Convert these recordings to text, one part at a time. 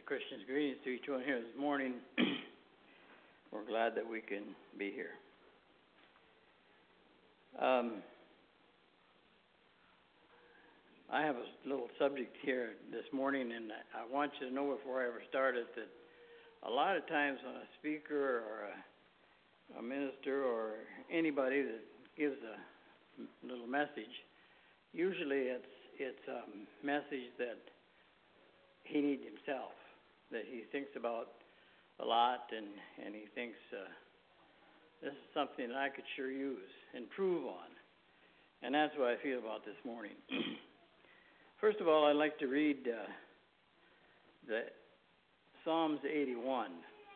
Christians, greetings to each one here this morning. We're glad that we can be here. I have a little subject here this morning, and I want you to know before I ever started that a lot of times when a speaker or a minister or anybody that gives a little message, usually it's a message that he needs himself, that he thinks about a lot, and he thinks this is something that I could sure use, improve on. And that's what I feel about this morning. First of all, I'd like to read the Psalms 81.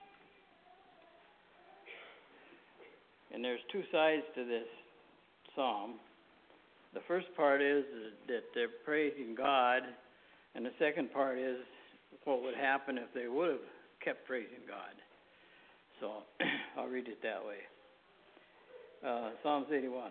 And there's two sides to this psalm. The first part is that they're praising God, and the second part is what would happen if they would have kept praising God. So I'll read it that way. Psalms 81.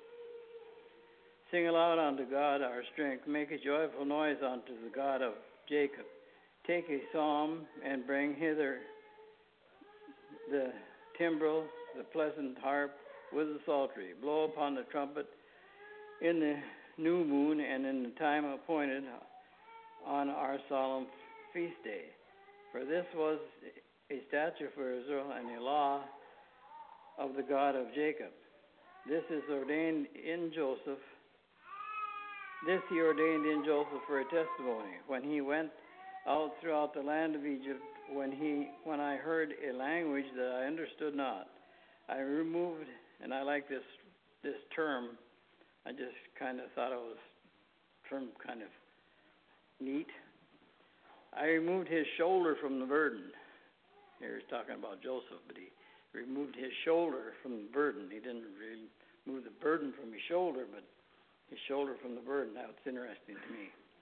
Sing aloud unto God our strength. Make a joyful noise unto the God of Jacob. Take a psalm and bring hither the timbrel, the pleasant harp with the psaltery. Blow upon the trumpet in the new moon and in the time appointed on our solemn feast day. For this was a statute for Israel and a law of the God of Jacob. This is ordained in Joseph. This he ordained in Joseph for a testimony when he went out throughout the land of Egypt, when I heard a language that I understood not. I removed, and I like this term. I just kind of thought it was term kind of neat. I removed his shoulder from the burden. Here he's talking about Joseph, but he removed his shoulder from the burden. He didn't really move the burden from his shoulder, but his shoulder from the burden. Now it's interesting to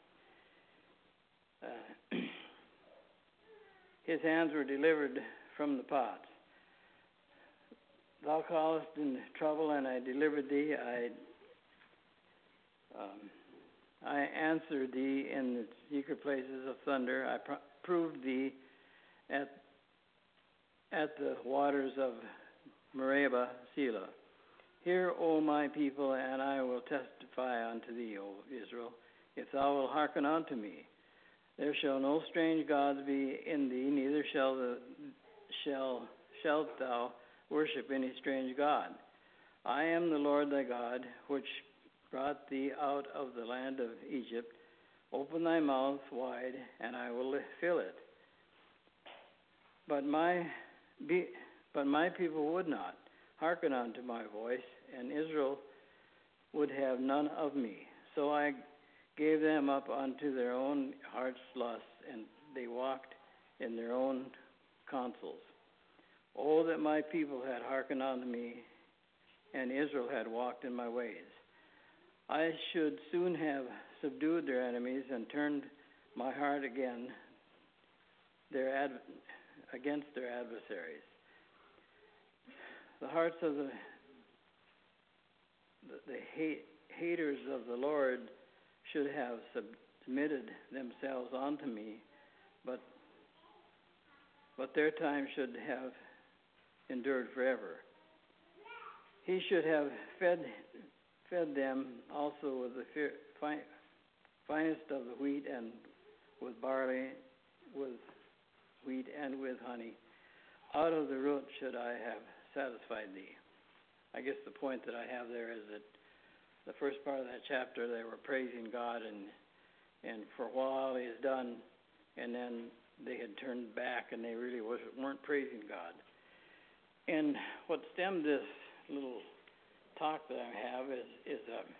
me. His hands were delivered from the pots. Thou callest in trouble, and I delivered thee. I answered thee in the secret places of thunder. I proved thee at the waters of Meribah, Selah. Hear, O my people, and I will testify unto thee, O Israel, if thou wilt hearken unto me. There shall no strange gods be in thee, neither shalt thou worship any strange god. I am the Lord thy God, which brought thee out of the land of Egypt. Open thy mouth wide, and I will fill it. But my people would not hearken unto my voice, and Israel would have none of me. So I gave them up unto their own heart's lusts, and they walked in their own counsels. Oh, that my people had hearkened unto me, and Israel had walked in my ways. I should soon have subdued their enemies and turned my heart against their adversaries. The hearts of the haters of the Lord should have submitted themselves unto me, but their time should have endured forever. He should have fed them also with the finest of the wheat, and with barley, with wheat, and with honey. Out of the root should I have satisfied thee. I guess the point that I have there is that the first part of that chapter, they were praising God, and for a while he has done, and then they had turned back, and they really weren't praising God. And what stemmed this little talk that I have is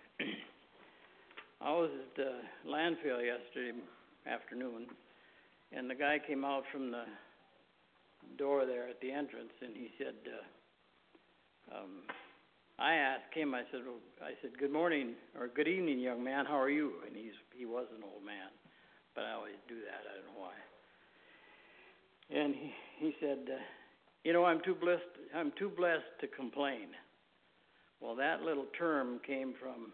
I was at the landfill yesterday afternoon, and the guy came out from the door there at the entrance, and he said, I asked him, I said, good morning, or good evening, young man, how are you? And he was an old man, but I always do that, I don't know why. And he said, I'm too blessed to complain. Well, that little term came from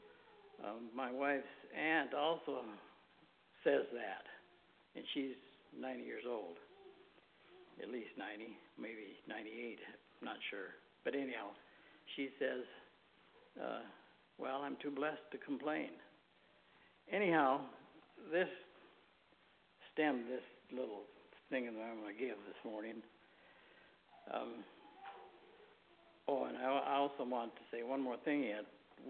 my wife's aunt also says that. And she's 90 years old, at least 90, maybe 98, not sure. But anyhow, she says, well, I'm too blessed to complain. Anyhow, this stemmed this little thing that I'm going to give this morning. And I also want to say one more thing yet.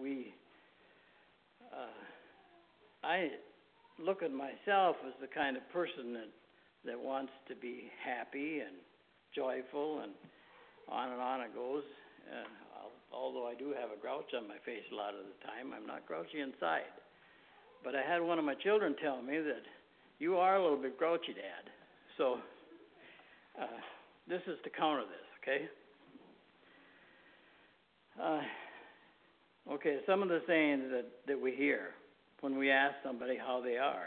I look at myself as the kind of person that wants to be happy and joyful, and on it goes. Although I do have a grouch on my face a lot of the time, I'm not grouchy inside. But I had one of my children tell me that you are a little bit grouchy, Dad. So this is to counter this, okay? Okay, some of the sayings that we hear when we ask somebody how they are.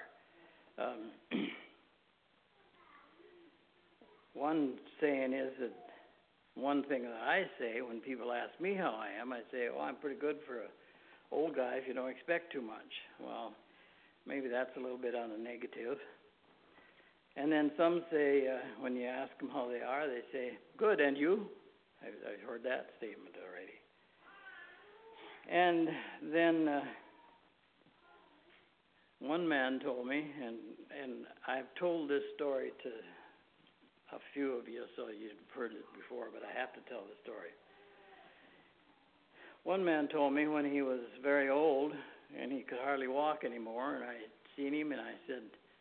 One saying is that one thing that I say when people ask me how I am, I say, I'm pretty good for an old guy if you don't expect too much. Well, maybe that's a little bit on the negative. And then some say, when you ask them how they are, they say, good, and you? I've heard that statement already. And then one man told me, and I've told this story to a few of you, so you've heard it before, but I have to tell the story. One man told me when he was very old and he could hardly walk anymore, and I had seen him, and I said,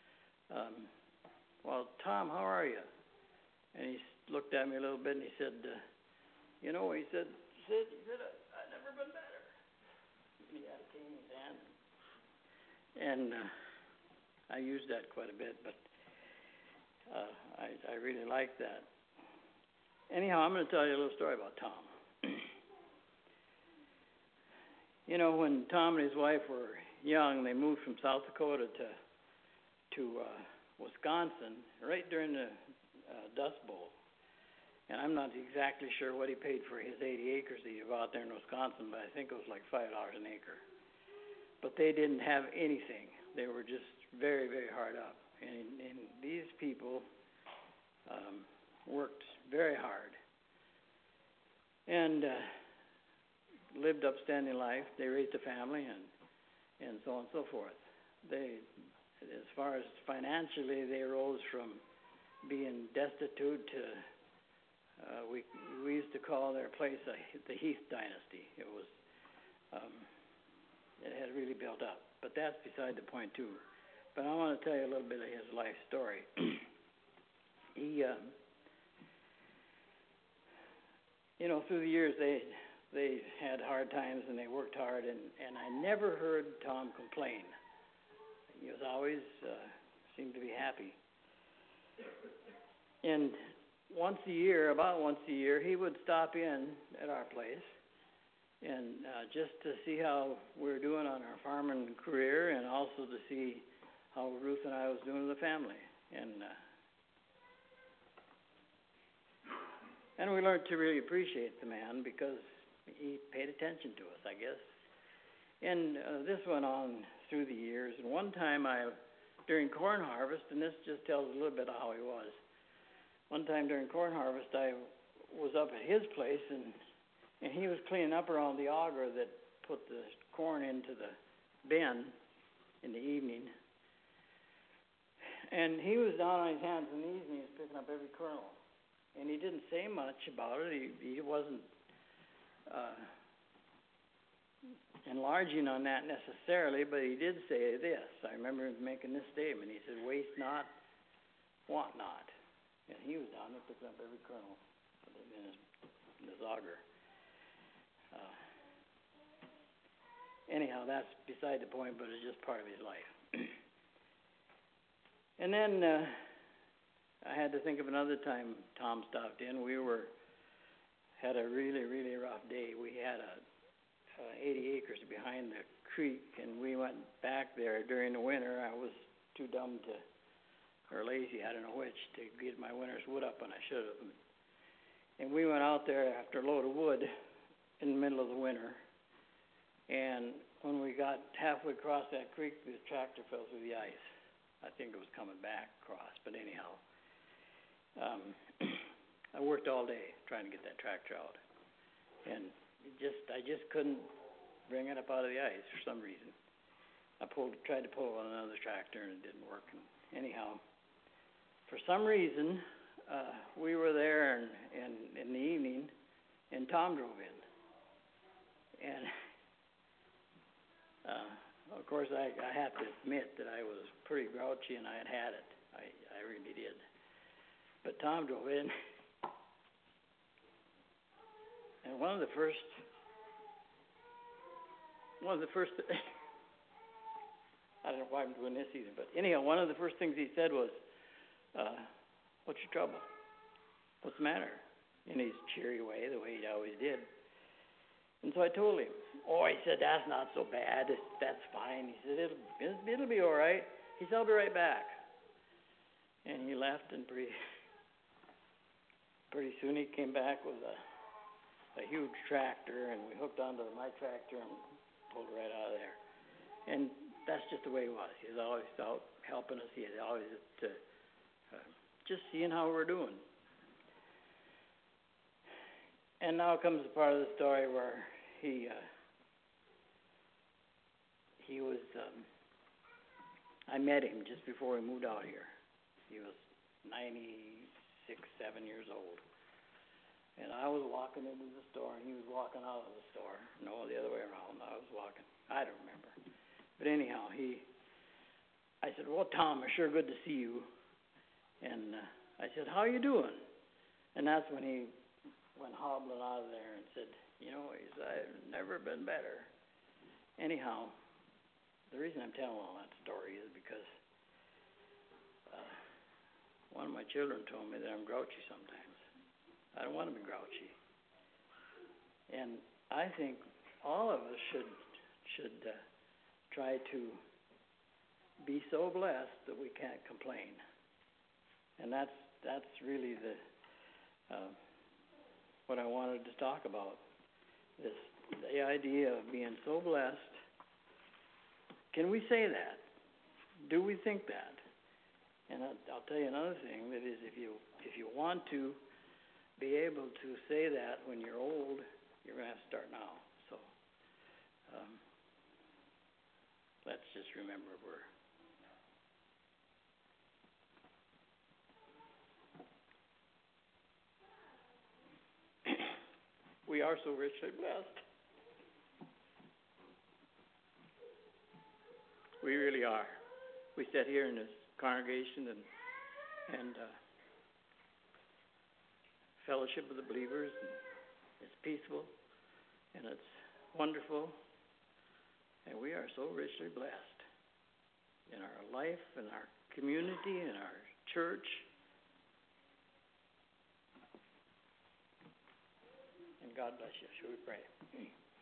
well, Tom, how are you? And he looked at me a little bit, and he said, he said, I've never been better. He had a cane in his hand. And I used that quite a bit, but I really like that. Anyhow, I'm going to tell you a little story about Tom. When Tom and his wife were young, they moved from South Dakota to Wisconsin right during the Dust Bowl. And I'm not exactly sure what he paid for his 80 acres that he bought there in Wisconsin, but I think it was like $5 an acre. But they didn't have anything. They were just very, very hard up. And these people worked very hard and lived upstanding life. They raised a family and so on and so forth. They, as far as financially, they rose from being destitute to we used to call their place the Heath Dynasty. It was it had really built up, but that's beside the point too. But I want to tell you a little bit of his life story. He, through the years they had hard times and they worked hard, and I never heard Tom complain. He was always seemed to be happy. And about once a year, he would stop in at our place and just to see how we were doing on our farming career, and also to see how Ruth and I was doing with the family. And we learned to really appreciate the man because he paid attention to us, I guess. And this went on through the years. And one time during corn harvest, and this just tells a little bit of how he was. One time during corn harvest, I was up at his place, and he was cleaning up around the auger that put the corn into the bin in the evening. And he was down on his hands and knees, and he was picking up every kernel. And he didn't say much about it. He wasn't enlarging on that necessarily, but he did say this. I remember him making this statement. He said, waste not, want not. And he was down there picking up every kernel in his auger. Anyhow, that's beside the point, but it's just part of his life. And then I had to think of another time Tom stopped in. We had a really, really rough day. We had 80 acres behind the creek, and we went back there during the winter. I was too dumb or lazy, I don't know which, to get my winter's wood up when I should have. And we went out there after a load of wood in the middle of the winter. And when we got halfway across that creek, the tractor fell through the ice. I think it was coming back across. But anyhow, I worked all day trying to get that tractor out, and I just couldn't bring it up out of the ice for some reason. I tried to pull on another tractor, and it didn't work. And anyhow, for some reason, we were there in the evening, and Tom drove in. And, of course, I have to admit that I was pretty grouchy, and I had it. I really did. But Tom drove in, and one of the first I don't know why I'm doing this either, but anyhow, one of the first things he said was, what's your trouble? What's the matter? In his cheery way, the way he always did. And so I told him. Oh, he said, that's not so bad. That's fine. He said, it'll be all right. He said, I'll be right back. And he left, and pretty soon he came back with a huge tractor, and we hooked onto my tractor and pulled right out of there. And that's just the way he was. He was always out helping us. He was always just seeing how we're doing. And now comes the part of the story where he was, I met him just before we moved out here. He was 96, 7 years old. And I was walking into the store, and he was walking out of the store. No, the other way around. I was walking. I don't remember. But anyhow, I said, well, Tom, it's sure good to see you. And I said, how you doing? And that's when he went hobbling out of there and said, I've never been better. Anyhow, the reason I'm telling all that story is because one of my children told me that I'm grouchy sometimes. I don't want to be grouchy. And I think all of us should try to be so blessed that we can't complain. And that's really what I wanted to talk about. The idea of being so blessed. Can we say that? Do we think that? And I'll tell you another thing, that is, if you want to be able to say that when you're old, you're going to have to start now. So let's just remember we are so richly blessed. We really are. We sit here in this congregation and fellowship with the believers, and it's peaceful, and it's wonderful, and we are so richly blessed in our life, in our community, in our church. And God bless you. Shall we pray?